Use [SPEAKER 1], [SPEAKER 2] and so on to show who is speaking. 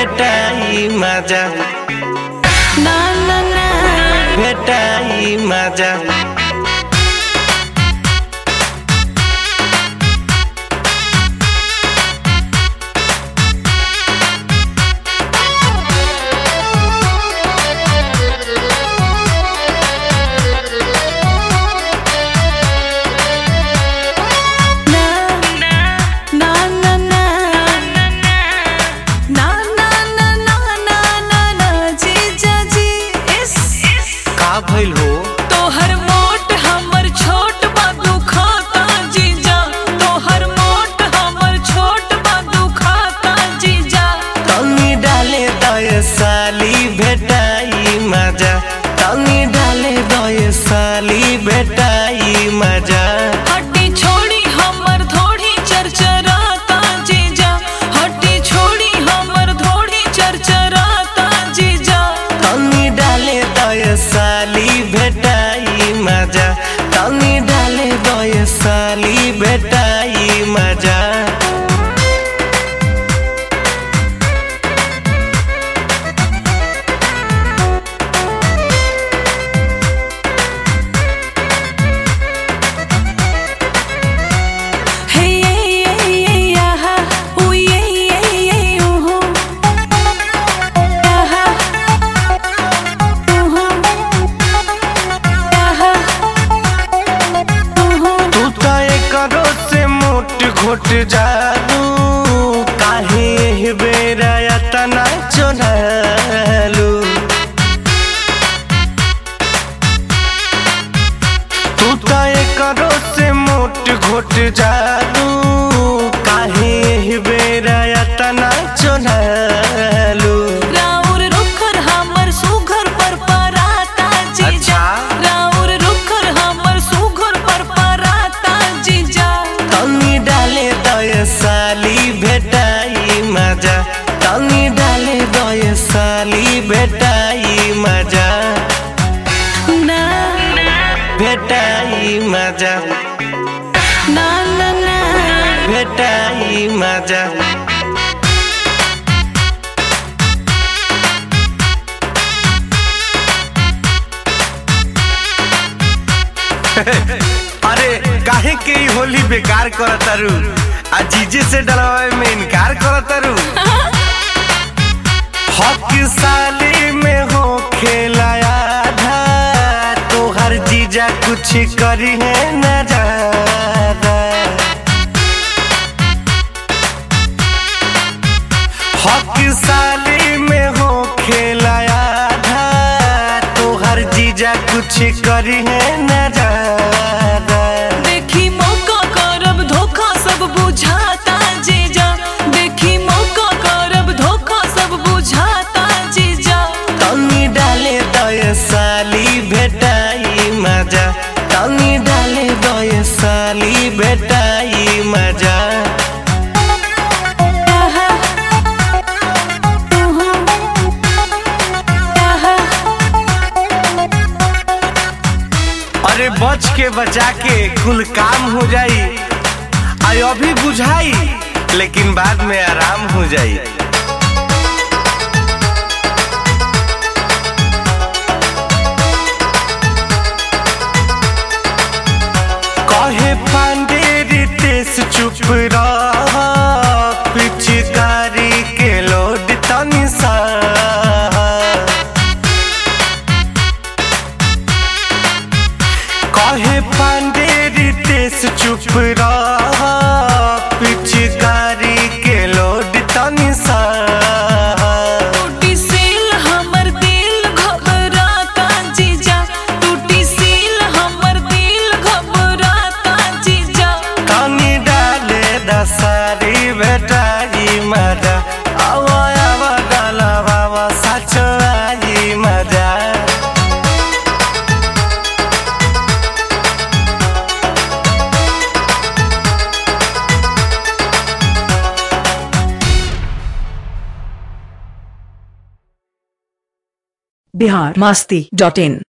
[SPEAKER 1] भेटाई मजा
[SPEAKER 2] ना ना ना
[SPEAKER 1] भेटाई मजा भइल हो
[SPEAKER 2] तोहर मोट हमर छोट बा दुखाता जीजा तोहर मोट हमर छोट बा दुखाता जीजा
[SPEAKER 1] तनी डाले दय साली भेटाई मजा तनी डाले दय साली भेटाई मजा
[SPEAKER 2] हड्डी छोड़ी हमर थोड़ी चरचराता जीजा हड्डी छोड़ी हमर थोड़ी चरचराता जीजा
[SPEAKER 1] तनी डाले दय साली भेटाई मजा तनी डाले दय साली भेटाई मजा घोट जालू काहे बेरा तना चोनालू तू तो करो से मोट घोट जालू काहे बेरा तना चोनालू
[SPEAKER 2] राउर रुखर हमर सुघर पर पराता जीजा राउर रुखर हमर सुघर पर पराता जीजा
[SPEAKER 1] तनी डाले दय साली भेटाई मजा तनी डाले दय साली भेटाई मजा
[SPEAKER 2] ना
[SPEAKER 1] भेटाई मजा
[SPEAKER 2] ना ना ना
[SPEAKER 1] भेटाई मजा अरे काहे के ई होली बेकार करतारू आ जीजे से डलवाए में इनकार करतारू हक साली में हो खेलाया था तोहर जीजा कुछ करी है न ज्यादा हक साली में हो खेलाया था तोहर जीजा कुछ करी है न ज्यादा
[SPEAKER 2] देखी मौका करब धोखा सब बुझाता जीजा देखी मौका करब धोखा सब बुझाता जीजा
[SPEAKER 1] तनी डाले दय साली भेटाई मजा तनी डाले दय साली भेटाई मजा अरे बच के बचा के कुल काम हो जाई आई अभी बुझाई लेकिन बाद में आराम हो जाई कहे पांडे रितेश चुप रह पिचकारी के लोड तनी सा कहे पांडे रितेश चुप रह पिचकारी के लोड तनी सा
[SPEAKER 2] टूटी सील हमर दिल घबराता जीजा टूटी सील हमर दिल घबराता जीजा
[SPEAKER 1] तनी डाले दसारी भेटाई मजा आवा आवा डाला बाबा सच आई मजा
[SPEAKER 3] biharmasti.in